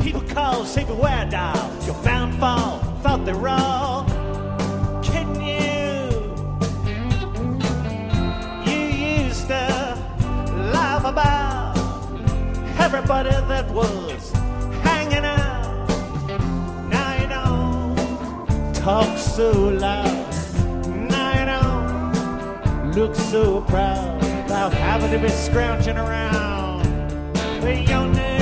People call, say beware, doll. You're bound for, thought they're all kidding you. You used to laugh about everybody that was hanging out. Now you don't talk so loud. Now you don't look so proud about having to be scrounging around for your name.